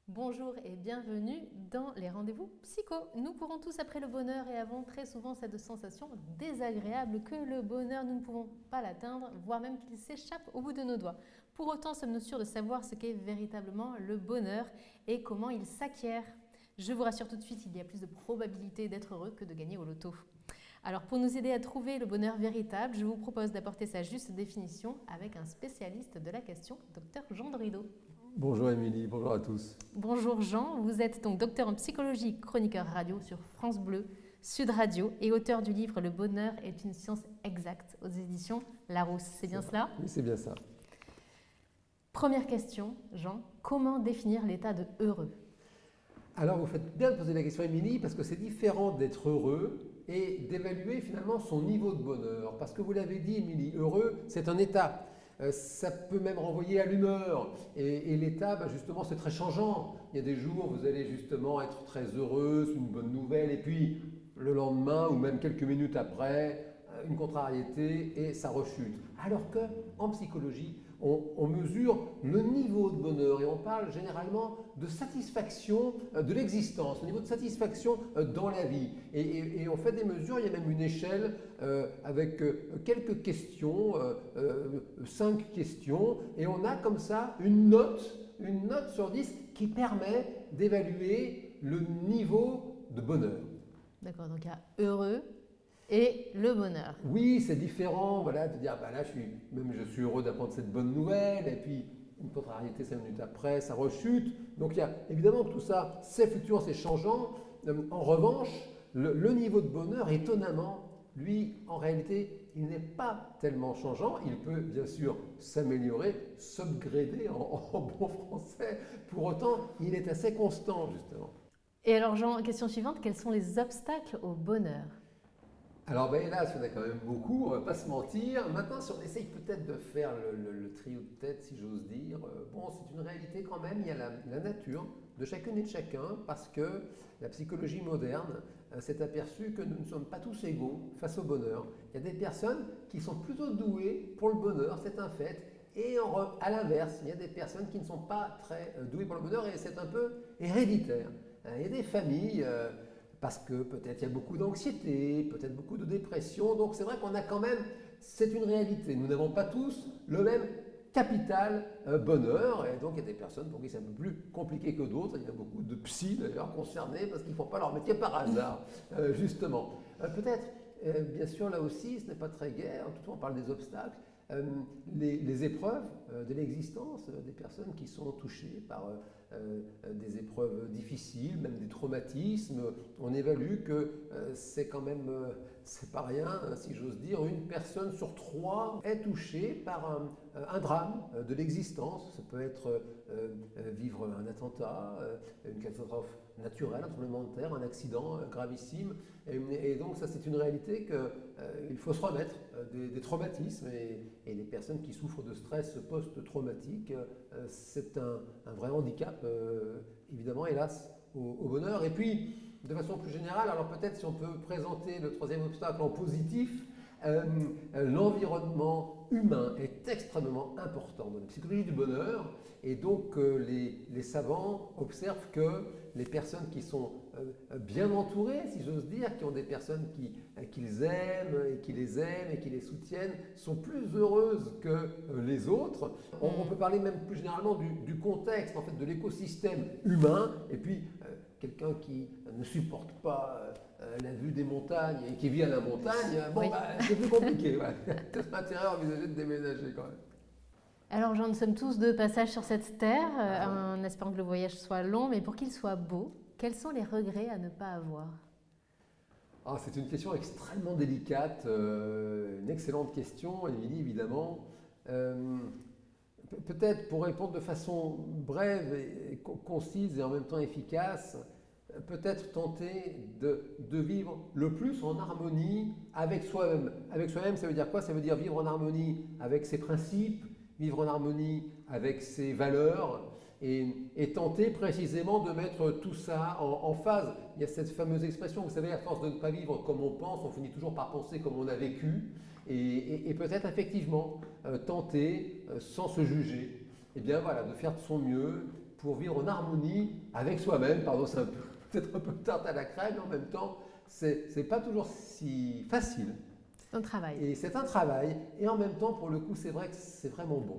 Bonjour et bienvenue dans les rendez-vous psycho. Nous courons tous après le bonheur et avons très souvent cette sensation désagréable que le bonheur, nous ne pouvons pas l'atteindre, voire même qu'il s'échappe au bout de nos doigts. Pour autant, sommes-nous sûrs de savoir ce qu'est véritablement le bonheur et comment il s'acquiert? Je vous rassure tout de suite, il y a plus de probabilité d'être heureux que de gagner au loto. Alors pour nous aider à trouver le bonheur véritable, je vous propose d'apporter sa juste définition avec un spécialiste de la question, Dr Jean Dorido. Bonjour Émilie, bonjour à tous. Bonjour Jean, vous êtes donc docteur en psychologie, chroniqueur radio sur France Bleu, Sud Radio et auteur du livre Le bonheur est une science exacte aux éditions Larousse. C'est bien cela? Oui, c'est bien ça. Première question, Jean, comment définir l'état de heureux? Alors vous faites bien de poser la question Émilie parce que c'est différent d'être heureux et d'évaluer finalement son niveau de bonheur. Parce que vous l'avez dit Émilie, heureux c'est un état. Ça peut même renvoyer à l'humeur et l'état justement c'est très changeant. Il y a des jours où vous allez justement être très heureux, c'est une bonne nouvelle et puis le lendemain ou même quelques minutes après une contrariété et ça rechute. Alors qu'en psychologie on mesure le niveau de bonheur et on parle généralement de satisfaction de l'existence, au niveau de satisfaction dans la vie. Et on fait des mesures, il y a même une échelle avec quelques questions, 5 questions, et on a comme ça une note sur 10 qui permet d'évaluer le niveau de bonheur. D'accord, donc il y a heureux et le bonheur. Oui, c'est différent, voilà, de dire là je suis heureux d'apprendre cette bonne nouvelle, et puis une contrariété 5 minutes après, ça rechute. Donc il y a évidemment tout ça, c'est fluctuant, c'est changeant. En revanche, le niveau de bonheur, étonnamment, lui, en réalité, il n'est pas tellement changeant. Il peut bien sûr s'améliorer, s'upgrader en bon français. Pour autant, il est assez constant, justement. Et alors Jean, question suivante, quels sont les obstacles au bonheur? Alors hélas, il y en a quand même beaucoup, on ne va pas se mentir. Maintenant, si on essaye peut-être de faire le trio de tête, si j'ose dire, bon, c'est une réalité quand même, il y a la nature de chacune et de chacun, parce que la psychologie moderne s'est aperçue que nous ne sommes pas tous égaux face au bonheur. Il y a des personnes qui sont plutôt douées pour le bonheur, c'est un fait, et à l'inverse, il y a des personnes qui ne sont pas très douées pour le bonheur, et c'est un peu héréditaire. Il y a des familles... parce que peut-être il y a beaucoup d'anxiété, peut-être beaucoup de dépression. Donc c'est vrai qu'on a quand même, c'est une réalité. Nous n'avons pas tous le même capital bonheur. Et donc il y a des personnes pour qui c'est un peu plus compliqué que d'autres. Il y a beaucoup de psys d'ailleurs concernés parce qu'ils ne font pas leur métier par hasard, justement. Peut-être, bien sûr, là aussi, ce n'est pas très gai. En tout cas, on parle des obstacles. Les épreuves de l'existence, des personnes qui sont touchées par des épreuves difficiles, même des traumatismes, on évalue que c'est quand même, c'est pas rien, si j'ose dire, une personne sur 3 est touchée par un drame de l'existence. Ça peut être vivre un attentat, une catastrophe naturelle, un tremblement de terre, un accident gravissime. Et donc ça c'est une réalité qu'il faut se remettre des traumatismes et les personnes qui souffrent de stress post-traumatique, c'est un vrai handicap, évidemment, hélas, au bonheur. Et puis, de façon plus générale, alors peut-être si on peut présenter le troisième obstacle en positif, l'environnement humain est extrêmement important dans la psychologie du bonheur et donc les savants observent que les personnes qui sont bien entourées, si j'ose dire, qui ont des personnes qu'ils aiment et qui les aiment et qui les soutiennent, sont plus heureuses que les autres. On peut parler même plus généralement du contexte, en fait, de l'écosystème humain et puis quelqu'un qui ne supporte pas la vue des montagnes et qui vit à la montagne, bon, oui. C'est plus compliqué. Ouais. C'est intérêt à envisager de déménager quand même. Alors, nous sommes tous de passage sur cette terre, en espérant que le voyage soit long, mais pour qu'il soit beau, quels sont les regrets à ne pas avoir? C'est une question extrêmement délicate, une excellente question, Émilie, évidemment. Peut-être pour répondre de façon brève et concise et en même temps efficace, peut-être tenter de vivre le plus en harmonie avec soi-même. Avec soi-même, ça veut dire quoi? Ça veut dire vivre en harmonie avec ses principes, vivre en harmonie avec ses valeurs et tenter précisément de mettre tout ça en phase. Il y a cette fameuse expression, vous savez, à force de ne pas vivre comme on pense, on finit toujours par penser comme on a vécu. Et peut-être effectivement tenter, sans se juger, eh bien voilà, de faire de son mieux pour vivre en harmonie avec soi-même. Pardon, c'est peut-être un peu tarte à la crème, mais en même temps, c'est pas toujours si facile. C'est un travail. Et c'est un travail. Et en même temps, pour le coup, c'est vrai que c'est vraiment bon.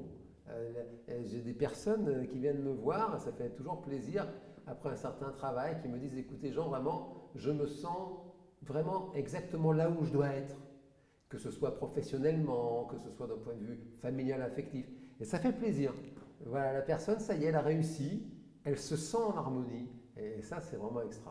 J'ai des personnes qui viennent me voir, ça fait toujours plaisir, après un certain travail, qui me disent, écoutez Jean, vraiment, je me sens vraiment exactement là où je dois être. Que ce soit professionnellement, que ce soit d'un point de vue familial, affectif. Et ça fait plaisir. Voilà, la personne, ça y est, elle a réussi, elle se sent en harmonie. Et ça, c'est vraiment extra.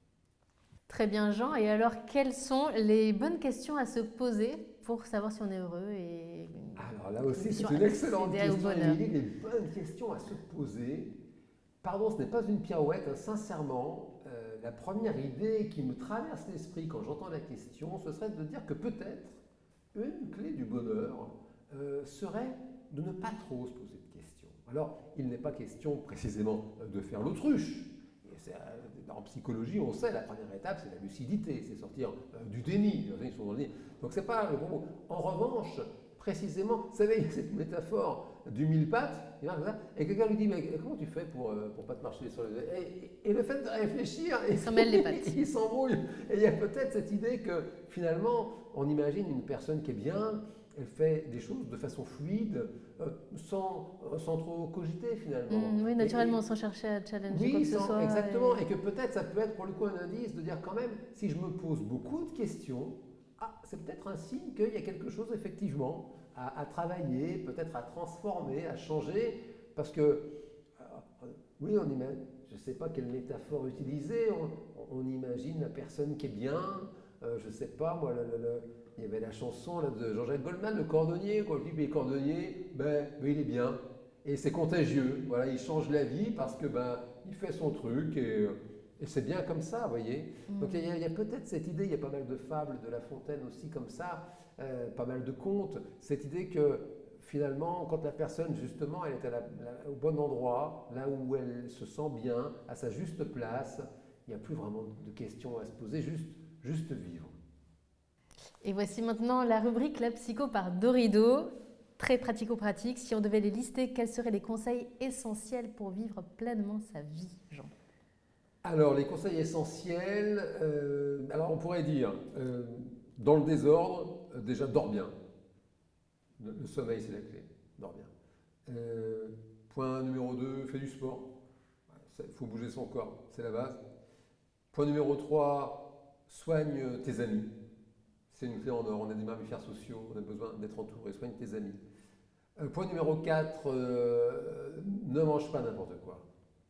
Très bien, Jean. Et alors, quelles sont les bonnes questions à se poser pour savoir si on est heureux et alors là aussi, c'est une excellente question, Émilie. Les bonnes questions à se poser. Pardon, ce n'est pas une pirouette, hein, sincèrement. La première idée qui me traverse l'esprit quand j'entends la question, ce serait de dire que peut-être une clé du bonheur serait de ne pas trop se poser de questions. Alors, il n'est pas question précisément de faire l'autruche. En psychologie, on sait, la première étape, c'est la lucidité, c'est sortir du déni. Ils sont dans le déni. Donc, c'est pas le bon mot. En revanche, précisément, vous savez, cette métaphore du mille pattes, et quelqu'un lui dit, mais comment tu fais pour pas te marcher sur les doigts et le fait de réfléchir, il s'en mêle les pattes. Il s'embrouille. Et il y a peut-être cette idée que finalement, on imagine une personne qui est bien, elle fait des choses de façon fluide, sans trop cogiter finalement. Oui, naturellement, sans chercher à challenger oui, quoi que ce soit. Exactement, et que peut-être ça peut être pour le coup un indice de dire quand même, si je me pose beaucoup de questions, c'est peut-être un signe qu'il y a quelque chose effectivement à travailler, peut-être à transformer, à changer, parce que, oui, je ne sais pas quelle métaphore utiliser, on imagine la personne qui est bien, je ne sais pas, moi, il y avait la chanson là, de Jean-Jacques Goldman, le cordonnier, quand le type est cordonnier, il est bien, et c'est contagieux, voilà, il change la vie parce que il fait son truc, et c'est bien comme ça, vous voyez. Donc il y a peut-être cette idée, il y a pas mal de fables de La Fontaine aussi comme ça, pas mal de contes, cette idée que finalement, quand la personne justement, elle est au bon endroit, là où elle se sent bien, à sa juste place, il n'y a plus vraiment de questions à se poser, juste vivre. Et voici maintenant la rubrique La Psycho par Dorido. Très pratico-pratique. Si on devait les lister, quels seraient les conseils essentiels pour vivre pleinement sa vie, Jean ? Alors, les conseils essentiels, alors on pourrait dire, dans le désordre, déjà dors bien. Le sommeil, c'est la clé, dors bien. Point numéro 2, fais du sport. Il faut bouger son corps, c'est la base. Point numéro 3, soigne tes amis. C'est une clé en or, on a des mammifères sociaux, on a besoin d'être entouré, soigne tes amis. Point numéro 4, ne mange pas n'importe quoi.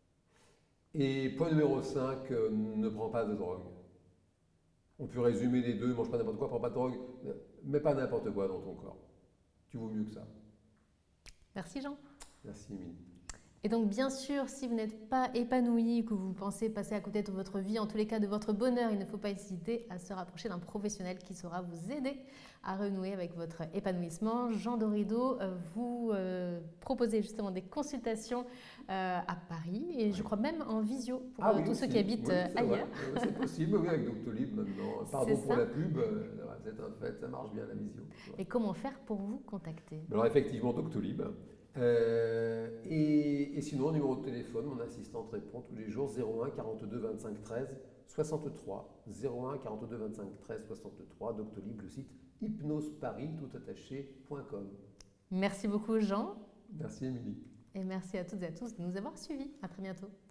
Et point numéro 5, ne prends pas de drogue. On peut résumer les deux, mange pas n'importe quoi, prends pas de drogue, mets pas n'importe quoi dans ton corps. Tu vaux mieux que ça. Merci Jean. Merci Émilie. Et donc bien sûr, si vous n'êtes pas épanoui, que vous pensez passer à côté de votre vie, en tous les cas de votre bonheur, il ne faut pas hésiter à se rapprocher d'un professionnel qui saura vous aider à renouer avec votre épanouissement. Jean Dorido, vous proposez justement des consultations à Paris et je crois même en visio pour tous ceux qui habitent ailleurs. C'est possible, oui, avec Doctolib maintenant. Pardon pour la pub, c'est un fait, ça marche bien la visio. Et comment faire pour vous contacter ? Alors effectivement, Doctolib. Et sinon, numéro de téléphone, mon assistante répond tous les jours 01 42 25 13 63. 01 42 25 13 63. Doctolib, le site hypnoseparis.com. Merci beaucoup Jean. Merci Émilie. Et merci à toutes et à tous de nous avoir suivis. À très bientôt.